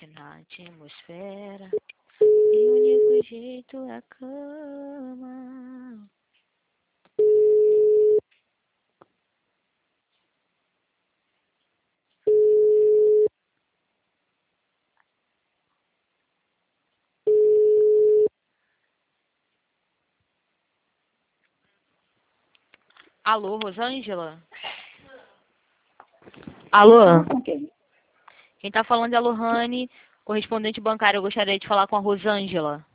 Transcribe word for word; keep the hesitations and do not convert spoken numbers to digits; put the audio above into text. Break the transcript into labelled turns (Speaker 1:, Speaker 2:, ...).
Speaker 1: quente na atmosfera. E o único jeito é a cama. Alô, Rosângela? Alô? Quem tá falando é a Lohane, correspondente bancária. Eu gostaria de falar com a Rosângela.